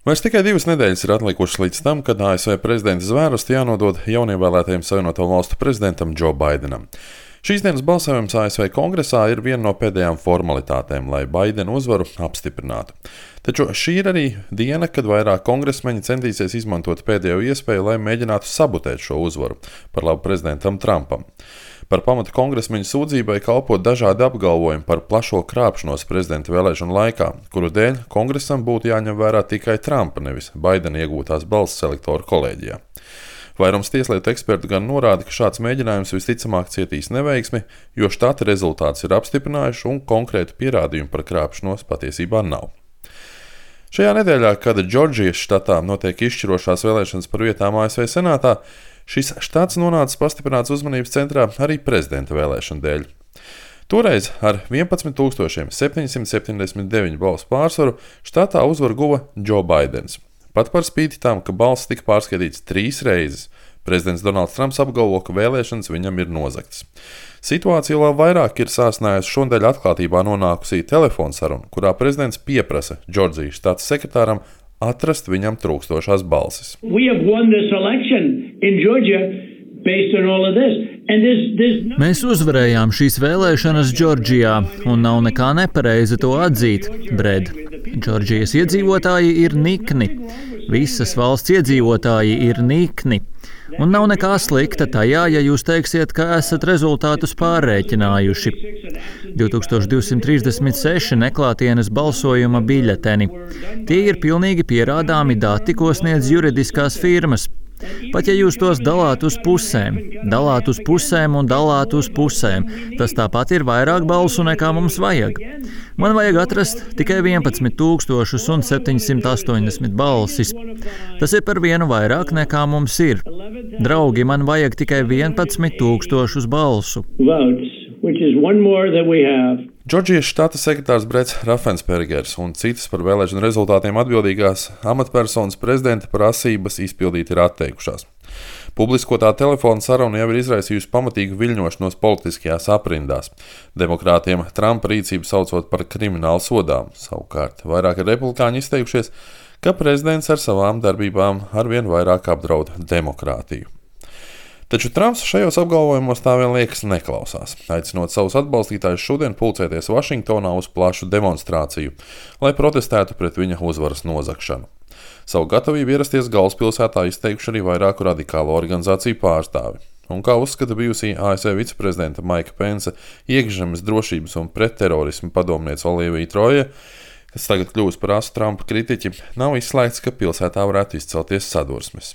Vairs tikai 2 nedēļas ir atlikušas līdz tam, kad ASV prezidenta zvērustu jānodod jaunievēlētajam Savienoto valstu prezidentam Joe Bidenam. Šīs dienas balsojums ASV kongresā ir viena no pēdējām formalitātēm, lai Baidena uzvaru apstiprinātu. Taču šī ir arī diena, kad vairāk kongresmeņi centīsies izmantot pēdējo iespēju, lai mēģinātu sabotēt šo uzvaru par labu prezidentam Trumpam. Par pamatu kongresmeņu sūdzībai kalpo dažādi apgalvojumi par plašo krāpšanos prezidenta vēlēšanu laikā, kuru dēļ kongresam būtu jāņem vērā tikai Trumpa, nevis Baidena iegūtās balss selektoru kolēģijā. Vairums tieslietu ekspertu gan norāda, ka šāds mēģinājums visticamāk cietīs neveiksmi, jo štata rezultātus ir apstiprinājuši un konkrētu pierādījumu par krāpšanos patiesībā nav. Šajā nedēļā, kad Džordžijas štatā notiek izšķirošās vēlēšanas par vietām ASV senātā, šis štats nonācis pastiprināts uzmanības centrā arī prezidenta vēlēšanu dēļ. Toreiz ar 11,779 balsu pārsvaru štatā uzvaru guva Joe Baidens. Pat par spīti tam, ka balss tika pārskaitīts 3 reizes, prezidents Donalds Trumps apgalvo, ka vēlēšanas viņam ir nozagtas. Situācija vēl vairāk ir sāsinājusi šonadēļ atklātībā nonākusī telefonsaruna, kurā prezidents pieprasa Džordžijas štata sekretāram atrast viņam trūkstošās balsis. Mēs uzvarējām šīs vēlēšanas Džordžijā, un nav nekā nepareiza to atzīt, Bred. Džordžijas iedzīvotāji ir nikni. Visas valsts iedzīvotāji ir nikni. Un nav nekā slikta tajā, ja jūs teiksiet, ka esat rezultātus pārrēķinājuši. 2236 neklātienes balsojuma biļeteni. Tie ir pilnīgi pierādāmi dati, ko sniedz juridiskās firmas. Pat ja jūs tos dalāt uz pusēm un dalāt uz pusēm, tas tāpat ir vairāk balsu nekā mums vajag. Man vajag atrast tikai 11,780 balsis. Tas ir par vienu vairāk nekā mums ir. Draugi, man vajag tikai 11,000 balsu. Džordžijas štata sekretārs Brets Raffenspergers un citas par vēlēšanu rezultātiem atbildīgās amatpersonas prezidenta prasības izpildīt ir atteikušās. Publiskotā telefona saruna jau ir izraisījusi pamatīgu viļņošanos politiskajās aprindās. Demokrātiem Trumpa rīcību saucot par kriminālu sodām. Savukārt vairāki republikāņi izteikušies, ka prezidents ar savām darbībām arvien vairāk apdraud demokrātiju. Taču Trumps šajos apgalvojumos tā vien liekas neklausās, aicinot savus atbalstītājus šodien pulcēties Vašingtonā uz plašu demonstrāciju, lai protestētu pret viņa uzvaras nozagšanu. Savu gatavību ierasties galvaspilsētā izteikuši arī vairāku radikālo organizāciju pārstāvi. Un kā uzskata bijusī ASV viceprezidenta Maika Pense iekšzemes drošības un pretterorisma padomniece Olivija Troja, kas tagad kļūst par asu Trumpa kritiķi, nav izslēgts, ka pilsētā varētu izcelties sadursmes.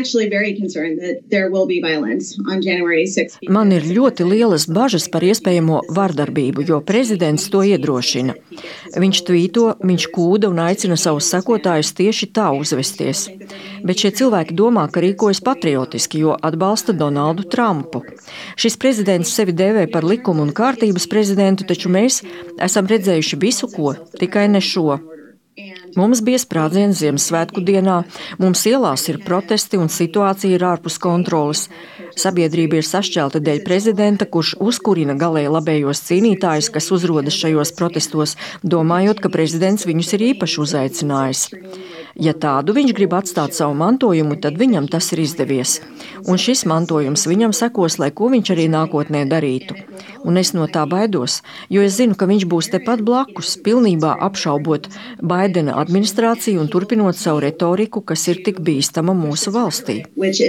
Man ir ļoti lielas bažas par iespējamo vardarbību, jo prezidents to iedrošina. Viņš tvīto, viņš kūda un aicina savus sekotājus tieši tā uzvesties. Bet šie cilvēki domā, ka rīkojas patriotiski, jo atbalsta Donaldu Trumpu. Šis prezidents sevi dēvē par likumu un kārtības prezidentu, taču mēs esam redzējuši visu, ko, tikai ne šo. Mums bija sprādziens Ziemassvētku dienā, mums ielās ir protesti un situācija ir ārpus kontroles. Sabiedrība ir sašķelta dēļ prezidenta, kurš uzkurina galēji labējos cīnītājus, kas uzrodas šajos protestos, domājot, ka prezidents viņus ir īpaši uzaicinājis. Ja tādu viņš grib atstāt savu mantojumu, tad viņam tas ir izdevies. Un šis mantojums viņam sekos, lai ko viņš arī nākotnē darītu. Un es no tā baidos, jo es zinu, ka viņš būs tepat blakus, pilnībā apšaubot Baidena administrāciju un turpinot savu retoriku, kas ir tik bīstama mūsu valstī.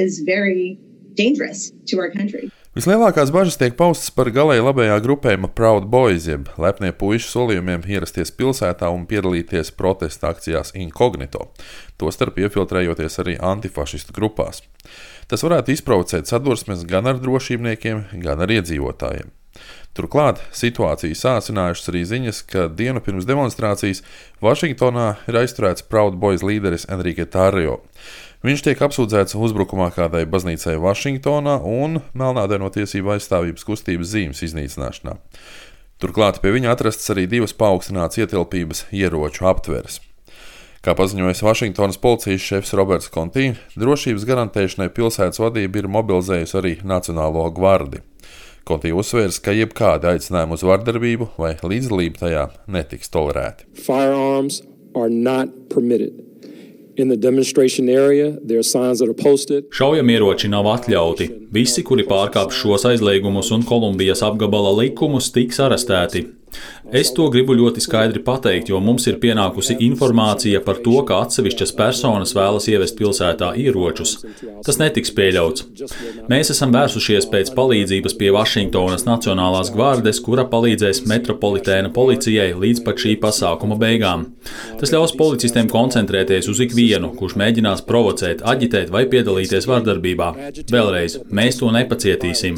Vislielākās bažas tiek paustas par galēji labējā grupējuma Proud Boys, jeb lepnie puišu solījumiem ierasties pilsētā un piedalīties protesta akcijās inkognito, tostarp iefiltrējoties arī antifašistu grupās. Tas varētu izprovocēt sadursmes gan ar drošībniekiem, gan ar iedzīvotājiem. Turklāt situāciju sāsinājušas arī ziņas, ka dienu pirms demonstrācijas Vašingtonā ir aizturēts Proud Boys līderis Enrique Tarrio. Viņš tiek apsūdzēts uzbrukumā kādai baznīcai Vašingtonā un melnādaino tiesību aizstāvības kustības zīmes iznīcināšanā. Turklāt pie viņa atrastas arī 2 paaugstinātas ietilpības ieroču aptveres. Kā paziņojas Vašingtonas policijas šefs Roberts Kontī, drošības garantēšanai pilsētas vadība ir mobilizējusi arī Nacionālo gvardi. Kontī uzsvērs, ka jebkādi aicinājumi uz vardarbību vai līdzdalību tajā netiks tolerēti. Firearms are not permitted. Šaujamieroči nav atļauti. Visi, kuri pārkāp šos aizliegumus un Kolumbijas apgabala likumus, tiks arestēti. Es to gribu ļoti skaidri pateikt, jo mums ir pienākusi informācija par to, ka atsevišķas personas vēlas ievest pilsētā ieročus. Tas netiks pieļauts. Mēs esam vērsušies pēc palīdzības pie Vašingtonas Nacionālās gvardes, kura palīdzēs metropolitēna policijai līdz pat šī pasākuma beigām. Tas ļaus policistiem koncentrēties uz ikvienu, kurš mēģinās provocēt, aģitēt vai piedalīties vardarbībā. Vēlreiz, mēs to nepacietīsim.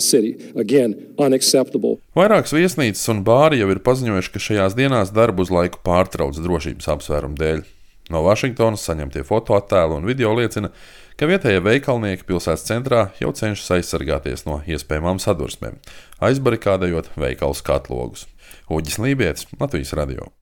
Vairākas viesnīcas un bāri jau ir paziņojuši, ka šajās dienās darbu uz laiku pārtrauc drošības apsvērumu dēļ. No Vašingtonas saņemtie fotoattēli un video liecina, ka vietējie veikalnieki pilsētas centrā jau cenšas aizsargāties no iespējamām sadursmēm, aizbarikādējot veikalu skatlogus. Uģis Lībietis, Latvijas radio.